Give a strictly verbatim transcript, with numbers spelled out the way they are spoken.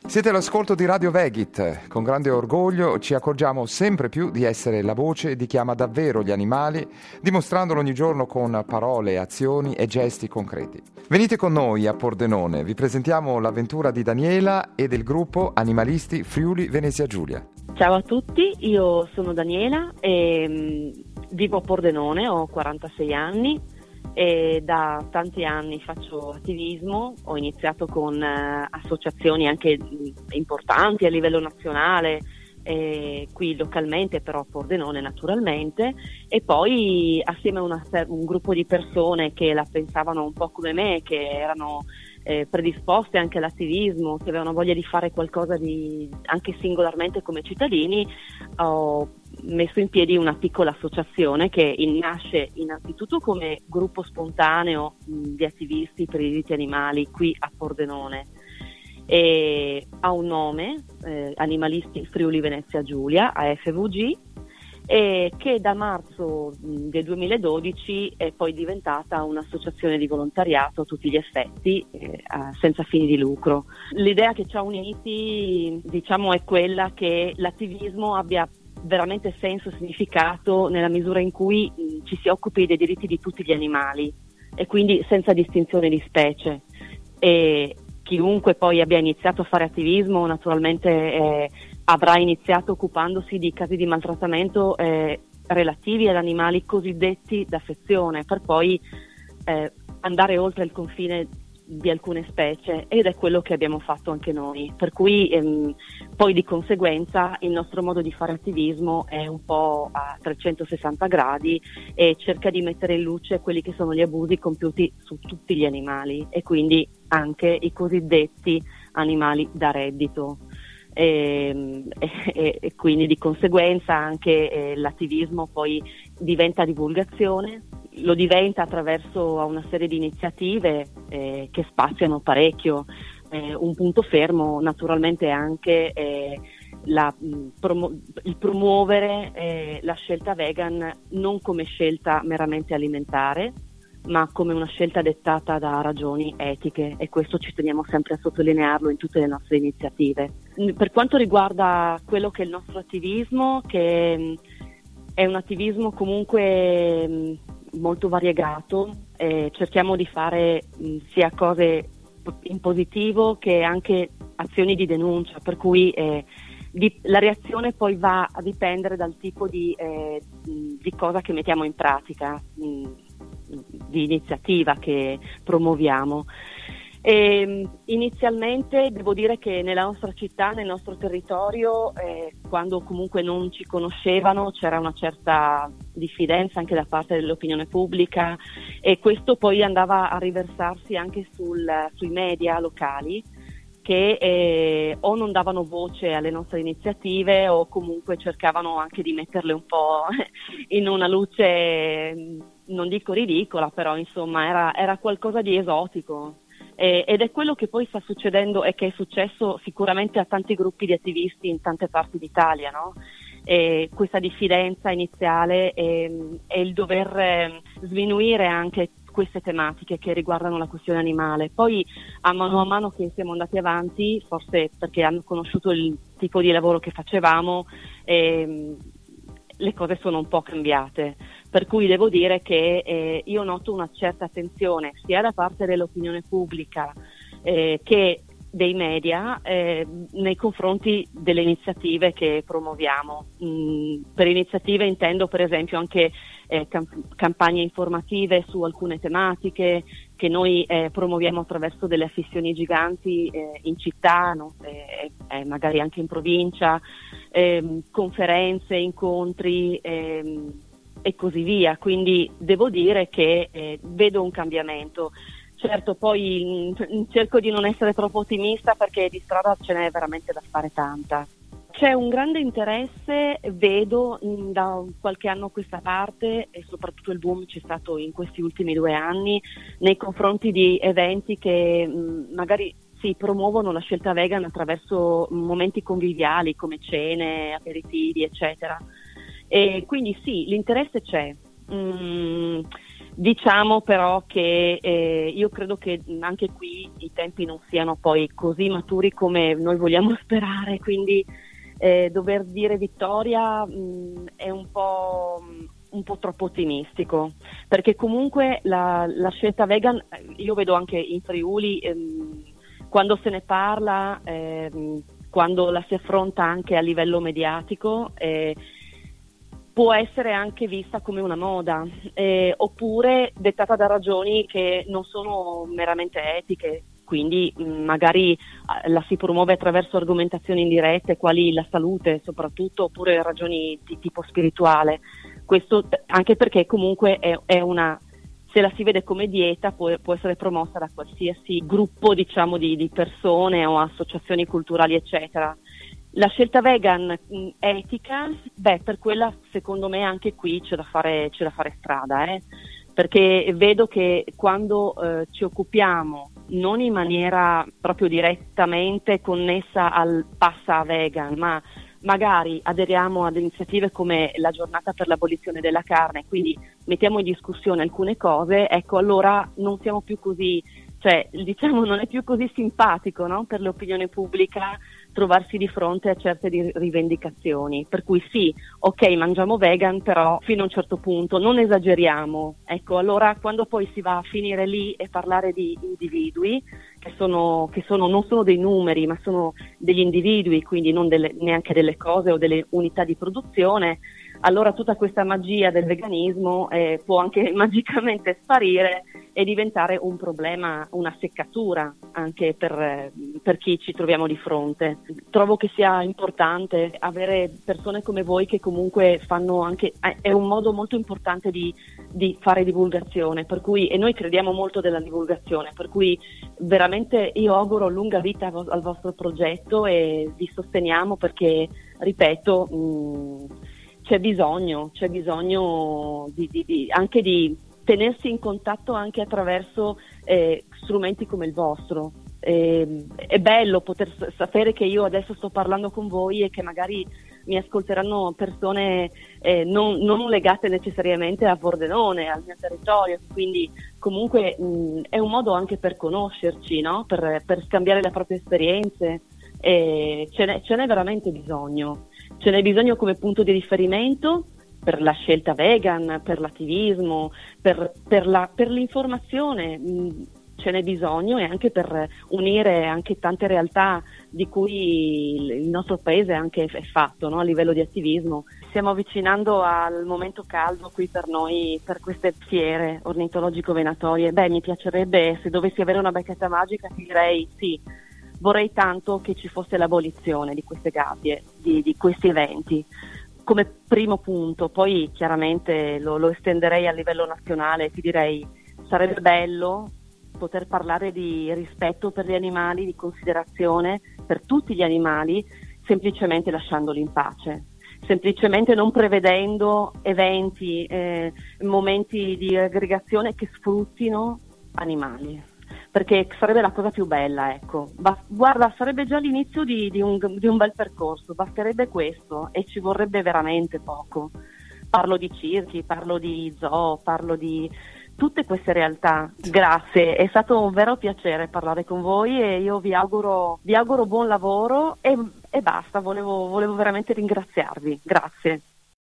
Siete all'ascolto di Radio Vegit. Con grande orgoglio ci accorgiamo sempre più di essere la voce di chi ama davvero gli animali, dimostrandolo ogni giorno con parole, azioni e gesti concreti. Venite con noi a Pordenone, vi presentiamo l'avventura di Daniela e del gruppo Animalisti Friuli Venezia Giulia. Ciao a tutti, io sono Daniela e mh, vivo a Pordenone, ho quarantasei anni. E da tanti anni faccio attivismo, ho iniziato con eh, associazioni anche importanti a livello nazionale, eh, qui localmente, però a Pordenone naturalmente, e poi assieme a una, un gruppo di persone che la pensavano un po' come me, che erano eh, predisposte anche all'attivismo, che avevano voglia di fare qualcosa di anche singolarmente come cittadini, ho messo in piedi una piccola associazione che nasce innanzitutto come gruppo spontaneo mh, di attivisti per i diritti animali qui a Pordenone, e ha un nome, eh, Animalisti Friuli Venezia Giulia, A F V G, e che da marzo mh, del duemiladodici è poi diventata un'associazione di volontariato a tutti gli effetti, eh, senza fini di lucro. L'idea che ci ha uniti, diciamo, è quella che l'attivismo abbia veramente senso e significato nella misura in cui mh, ci si occupi dei diritti di tutti gli animali, e quindi senza distinzione di specie. E chiunque poi abbia iniziato a fare attivismo naturalmente eh, avrà iniziato occupandosi di casi di maltrattamento eh, relativi ad animali cosiddetti d'affezione, per poi eh, andare oltre il confine di alcune specie, ed è quello che abbiamo fatto anche noi, per cui ehm, poi di conseguenza il nostro modo di fare attivismo è un po' a trecentosessanta gradi e cerca di mettere in luce quelli che sono gli abusi compiuti su tutti gli animali, e quindi anche i cosiddetti animali da reddito. E, e, e quindi di conseguenza anche eh, l'attivismo poi diventa divulgazione, lo diventa attraverso una serie di iniziative eh, che spaziano parecchio. Eh, un punto fermo naturalmente anche eh, la, mh, promu- il promuovere eh, la scelta vegan non come scelta meramente alimentare, ma come una scelta dettata da ragioni etiche, e questo ci teniamo sempre a sottolinearlo in tutte le nostre iniziative. Per quanto riguarda quello che è il nostro attivismo, che è un attivismo comunque molto variegato, eh, cerchiamo di fare mh, sia cose in positivo che anche azioni di denuncia, per cui eh, di, la reazione poi va a dipendere dal tipo di, eh, di cosa che mettiamo in pratica, mh, di iniziativa che promuoviamo. E, inizialmente devo dire che nella nostra città, nel nostro territorio, eh, quando comunque non ci conoscevano, c'era una certa diffidenza anche da parte dell'opinione pubblica, e questo poi andava a riversarsi anche sul, sui media locali, che eh, o non davano voce alle nostre iniziative o comunque cercavano anche di metterle un po' in una luce, non dico ridicola, però insomma era, era qualcosa di esotico. Eh, ed è quello che poi sta succedendo e che è successo sicuramente a tanti gruppi di attivisti in tante parti d'Italia, no? E questa diffidenza iniziale e, e il dover eh, sminuire anche queste tematiche che riguardano la questione animale. Poi a mano a mano che siamo andati avanti, forse perché hanno conosciuto il tipo di lavoro che facevamo, eh, le cose sono un po' cambiate, per cui devo dire che eh, io noto una certa attenzione sia da parte dell'opinione pubblica eh, che dei media eh, nei confronti delle iniziative che promuoviamo. Mm, per iniziative intendo per esempio anche eh, camp- campagne informative su alcune tematiche che noi eh, promuoviamo attraverso delle affissioni giganti eh, in città, no? eh, eh, magari anche in provincia, eh, conferenze, incontri eh, e così via. Quindi devo dire che eh, vedo un cambiamento. Certo, poi mh, cerco di non essere troppo ottimista perché di strada ce n'è veramente da fare tanta. C'è un grande interesse, vedo mh, da qualche anno a questa parte, e soprattutto il boom c'è stato in questi ultimi due anni, nei confronti di eventi che mh, magari si promuovono la scelta vegan attraverso momenti conviviali come cene, aperitivi, eccetera. E quindi sì, l'interesse c'è. Mm, Diciamo però che eh, io credo che anche qui i tempi non siano poi così maturi come noi vogliamo sperare, quindi eh, dover dire vittoria mh, è un po', un po' troppo ottimistico, perché comunque la, la scelta vegan, io vedo anche in Friuli, ehm, quando se ne parla, ehm, quando la si affronta anche a livello mediatico, eh, può essere anche vista come una moda, eh, oppure dettata da ragioni che non sono meramente etiche, quindi mh, magari eh, la si promuove attraverso argomentazioni indirette, quali la salute soprattutto, oppure ragioni di tipo spirituale. Questo t- anche perché comunque è, è una, se la si vede come dieta, può, può essere promossa da qualsiasi gruppo, diciamo, di, di persone o associazioni culturali, eccetera. La scelta vegan mh, etica, beh, per quella secondo me anche qui c'è da fare, c'è da fare strada, eh? Perché vedo che quando eh, ci occupiamo non in maniera proprio direttamente connessa al passa vegan, ma magari aderiamo ad iniziative come la giornata per l'abolizione della carne, quindi mettiamo in discussione alcune cose, ecco, allora non siamo più così, cioè diciamo non è più così simpatico, no, per l'opinione pubblica trovarsi di fronte a certe di rivendicazioni, per cui sì, ok, mangiamo vegan, però fino a un certo punto non esageriamo, ecco, allora quando poi si va a finire lì e parlare di individui che sono, che sono non sono dei numeri, ma sono degli individui, quindi non delle, neanche delle cose o delle unità di produzione, allora tutta questa magia del veganismo eh, può anche magicamente sparire e diventare un problema, una seccatura anche per, per chi ci troviamo di fronte. Trovo che sia importante avere persone come voi che comunque fanno anche, è un modo molto importante di, di fare divulgazione, per cui, e noi crediamo molto della divulgazione, per cui veramente io auguro lunga vita al vostro progetto e vi sosteniamo perché, ripeto, mh, c'è bisogno, c'è bisogno di, di, di, anche di tenersi in contatto anche attraverso eh, strumenti come il vostro. Eh, è bello poter sapere che io adesso sto parlando con voi e che magari mi ascolteranno persone eh, non, non legate necessariamente a Pordenone, al mio territorio, quindi comunque mh, è un modo anche per conoscerci, no? per, per scambiare le proprie esperienze, eh, ce n'è, ce n'è veramente bisogno. Ce n'è bisogno come punto di riferimento per la scelta vegan, per l'attivismo, per, per, la, per l'informazione, mh, ce n'è bisogno, e anche per unire anche tante realtà di cui il, il nostro paese anche è fatto, no? A livello di attivismo. Stiamo avvicinando al momento caldo qui per noi, per queste fiere ornitologico-venatorie. Beh, mi piacerebbe, se dovessi avere una bacchetta magica, ti direi sì. Vorrei tanto che ci fosse l'abolizione di queste gabbie, di, di questi eventi, come primo punto. Poi chiaramente lo, lo estenderei a livello nazionale, ti direi sarebbe bello poter parlare di rispetto per gli animali, di considerazione per tutti gli animali, semplicemente lasciandoli in pace, semplicemente non prevedendo eventi, eh, momenti di aggregazione che sfruttino animali. Perché sarebbe la cosa più bella, ecco. Ba- guarda, sarebbe già l'inizio di, di, un, di un bel percorso, basterebbe questo e ci vorrebbe veramente poco. Parlo di circhi, parlo di zoo, parlo di tutte queste realtà. Grazie, è stato un vero piacere parlare con voi e io vi auguro, vi auguro buon lavoro e, e basta, volevo, volevo veramente ringraziarvi. Grazie.